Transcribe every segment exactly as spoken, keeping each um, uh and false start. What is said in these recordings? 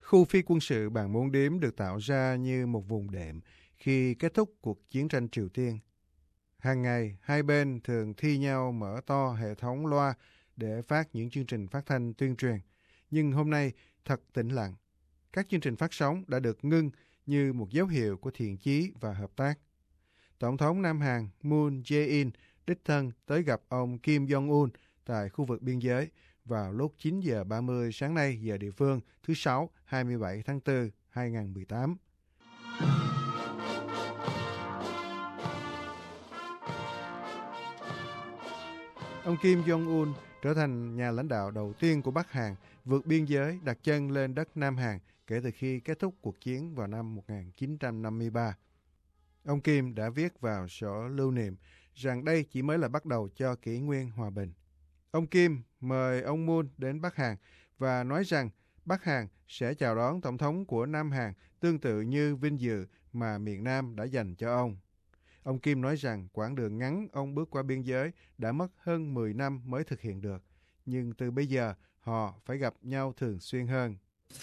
Khu phi quân sự Bàn Môn Điếm được tạo ra như một vùng đệm khi kết thúc cuộc chiến tranh Triều Tiên. Hàng ngày, hai bên thường thi nhau mở to hệ thống loa để phát những chương trình phát thanh tuyên truyền. Nhưng hôm nay thật tĩnh lặng. Các chương trình phát sóng đã được ngưng như một dấu hiệu của thiện chí và hợp tác. Tổng thống Nam Hàn Moon Jae-in đích thân tới gặp ông Kim Jong-un tại khu vực biên giới vào lúc chín giờ ba mươi sáng nay giờ địa phương thứ Sáu hai mươi bảy tháng tư hai nghìn không trăm mười tám. Ông Kim Jong-un trở thành nhà lãnh đạo đầu tiên của Bắc Hàn vượt biên giới đặt chân lên đất Nam Hàn kể từ khi kết thúc cuộc chiến vào năm một nghìn chín trăm năm mươi ba. Ông Kim đã viết vào sổ lưu niệm rằng đây chỉ mới là bắt đầu cho kỷ nguyên hòa bình. Ông Kim mời ông Moon đến Bắc Hàn và nói rằng Bắc Hàn sẽ chào đón Tổng thống của Nam Hàn tương tự như vinh dự mà miền Nam đã dành cho ông. Ông Kim nói rằng quãng đường ngắn ông bước qua biên giới đã mất hơn mười năm mới thực hiện được, nhưng từ bây giờ họ phải gặp nhau thường xuyên hơn.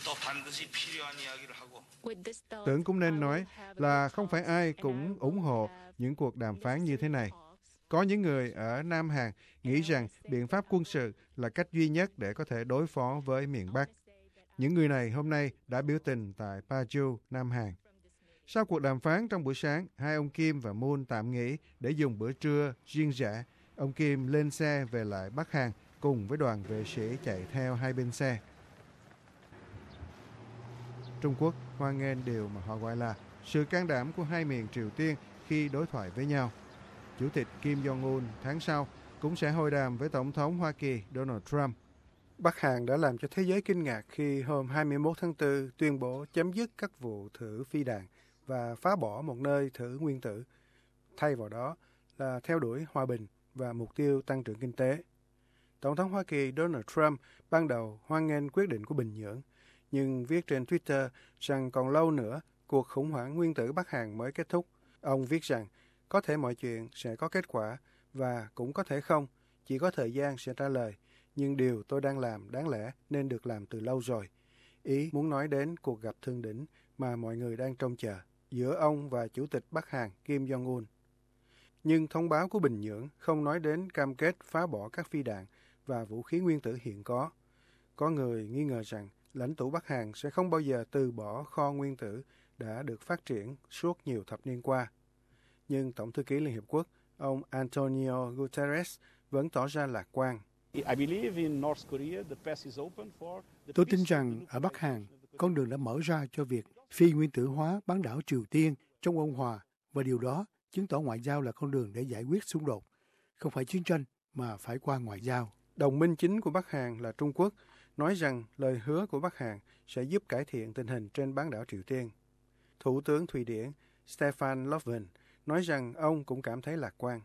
Tưởng cũng nên nói là không phải ai cũng ủng hộ những cuộc đàm phán như thế này. Có những người ở Nam Hàn nghĩ rằng biện pháp quân sự là cách duy nhất để có thể đối phó với miền Bắc. Những người này hôm nay đã biểu tình tại Paju, Nam Hàn. Sau cuộc đàm phán trong buổi sáng, hai ông Kim và Moon tạm nghỉ để dùng bữa trưa riêng rẽ. Ông Kim lên xe về lại Bắc Hàn cùng với đoàn vệ sĩ chạy theo hai bên xe. Trung Quốc hoan nghênh điều mà họ gọi là sự can đảm của hai miền Triều Tiên khi đối thoại với nhau. Chủ tịch Kim Jong-un tháng sau cũng sẽ hội đàm với Tổng thống Hoa Kỳ Donald Trump. Bắc Hàn đã làm cho thế giới kinh ngạc khi hôm hai mươi mốt tháng tư tuyên bố chấm dứt các vụ thử phi đạn và phá bỏ một nơi thử nguyên tử. Thay vào đó là theo đuổi hòa bình và mục tiêu tăng trưởng kinh tế. Tổng thống Hoa Kỳ Donald Trump ban đầu hoan nghênh quyết định của Bình Nhưỡng, nhưng viết trên Twitter rằng còn lâu nữa cuộc khủng hoảng nguyên tử Bắc Hàn mới kết thúc. Ông viết rằng có thể mọi chuyện sẽ có kết quả và cũng có thể không, chỉ có thời gian sẽ trả lời. Nhưng điều tôi đang làm đáng lẽ nên được làm từ lâu rồi. Ý muốn nói đến cuộc gặp thượng đỉnh mà mọi người đang trông chờ giữa ông và Chủ tịch Bắc Hàn Kim Jong-un. Nhưng thông báo của Bình Nhưỡng không nói đến cam kết phá bỏ các phi đạn và vũ khí nguyên tử hiện có. Có người nghi ngờ rằng lãnh tụ Bắc Hàn sẽ không bao giờ từ bỏ kho nguyên tử đã được phát triển suốt nhiều thập niên qua. Nhưng Tổng thư ký Liên Hiệp Quốc, ông Antonio Guterres vẫn tỏ ra lạc quan. Tôi tin rằng ở Bắc Hàn, con đường đã mở ra cho việc phi nguyên tử hóa bán đảo Triều Tiên trong ôn hòa, và điều đó chứng tỏ ngoại giao là con đường để giải quyết xung đột, không phải chiến tranh mà phải qua ngoại giao. Đồng minh chính của Bắc Hàn là Trung Quốc nói rằng lời hứa của Bắc Hàn sẽ giúp cải thiện tình hình trên bán đảo Triều Tiên. Thủ tướng Thụy Điển Stefan Löfven nói rằng ông cũng cảm thấy lạc quan.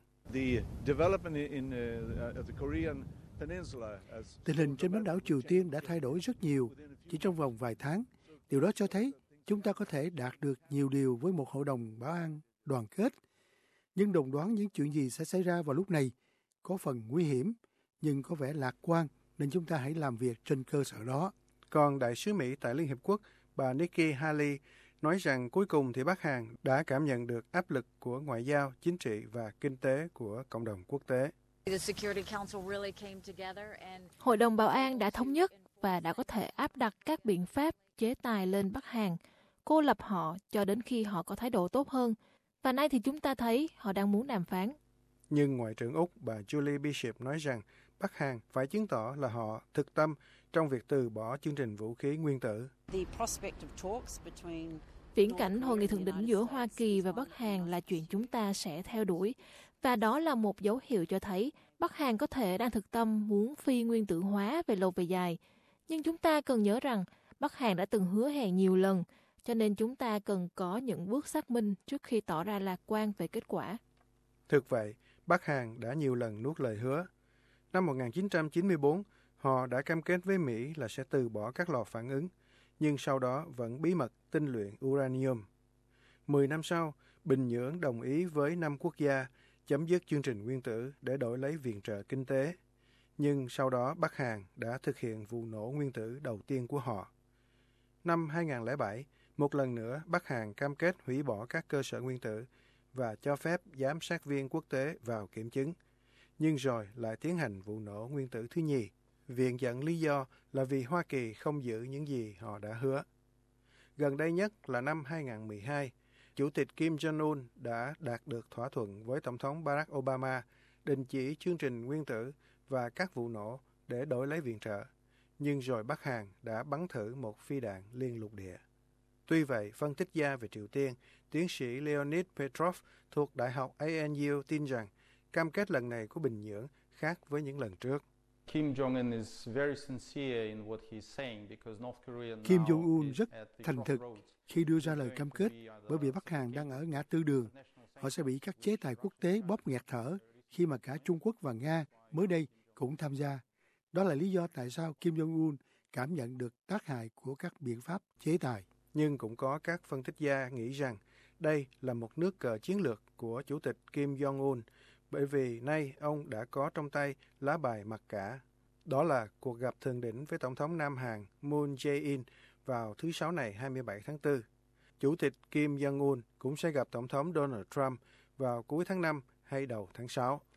Tình hình trên bán đảo Triều Tiên đã thay đổi rất nhiều chỉ trong vòng vài tháng. Điều đó cho thấy chúng ta có thể đạt được nhiều điều với một hội đồng bảo an đoàn kết. Nhưng đồn đoán những chuyện gì sẽ xảy ra vào lúc này có phần nguy hiểm, nhưng có vẻ lạc quan, nên chúng ta hãy làm việc trên cơ sở đó. Còn đại sứ Mỹ tại Liên Hiệp Quốc, bà Nikki Haley, nói rằng cuối cùng thì Bắc Hàn đã cảm nhận được áp lực của ngoại giao, chính trị và kinh tế của cộng đồng quốc tế. Hội đồng Bảo an đã thống nhất và đã có thể áp đặt các biện pháp chế tài lên Bắc Hàn, cô lập họ cho đến khi họ có thái độ tốt hơn. Và nay thì chúng ta thấy họ đang muốn đàm phán. Nhưng Ngoại trưởng Úc bà Julie Bishop nói rằng Bắc Hàn phải chứng tỏ là họ thực tâm trong việc từ bỏ chương trình vũ khí nguyên tử. Viễn cảnh hội nghị thượng đỉnh giữa Hoa Kỳ và Bắc Hàn là chuyện chúng ta sẽ theo đuổi. Và đó là một dấu hiệu cho thấy Bắc Hàn có thể đang thực tâm muốn phi nguyên tử hóa về lâu về dài. Nhưng chúng ta cần nhớ rằng Bắc Hàn đã từng hứa hẹn nhiều lần, cho nên chúng ta cần có những bước xác minh trước khi tỏ ra lạc quan về kết quả. Thực vậy, Bắc Hàn đã nhiều lần nuốt lời hứa. Năm một nghìn chín trăm chín mươi tư, họ đã cam kết với Mỹ là sẽ từ bỏ các lò phản ứng, nhưng sau đó vẫn bí mật tinh luyện uranium. Mười năm sau, Bình Nhưỡng đồng ý với năm quốc gia chấm dứt chương trình nguyên tử để đổi lấy viện trợ kinh tế. Nhưng sau đó Bắc Hàn đã thực hiện vụ nổ nguyên tử đầu tiên của họ. Năm hai không không bảy, một lần nữa Bắc Hàn cam kết hủy bỏ các cơ sở nguyên tử và cho phép giám sát viên quốc tế vào kiểm chứng, nhưng rồi lại tiến hành vụ nổ nguyên tử thứ nhì, viện dẫn lý do là vì Hoa Kỳ không giữ những gì họ đã hứa. Gần đây nhất là năm hai không một hai, Chủ tịch Kim Jong-un đã đạt được thỏa thuận với Tổng thống Barack Obama đình chỉ chương trình nguyên tử và các vụ nổ để đổi lấy viện trợ, nhưng rồi Bắc Hàn đã bắn thử một phi đạn liên lục địa. Tuy vậy, phân tích gia về Triều Tiên, tiến sĩ Leonid Petrov thuộc Đại học a en u tin rằng cam kết lần này của Bình Nhưỡng khác với những lần trước. Kim Jong-un is very sincere in what he's saying because North Korea now Kim Jong-un is rất at the thành thực crossroads. khi đưa ra lời cam kết, bởi vì Bắc Hàn đang ở ngã tư đường. Họ sẽ bị các chế tài quốc tế bóp nghẹt thở khi mà cả Trung Quốc và Nga mới đây cũng tham gia. Đó là lý do tại sao Kim Jong-un cảm nhận được tác hại của các biện pháp chế tài. Nhưng cũng có các phân tích gia nghĩ rằng đây là một nước cờ chiến lược của Chủ tịch Kim Jong-un, bởi vì nay ông đã có trong tay lá bài mặc cả. Đó là cuộc gặp thượng đỉnh với Tổng thống Nam Hàn Moon Jae-in vào thứ Sáu này hai mươi bảy tháng tư. Chủ tịch Kim Jong-un cũng sẽ gặp Tổng thống Donald Trump vào cuối tháng năm hay đầu tháng sáu.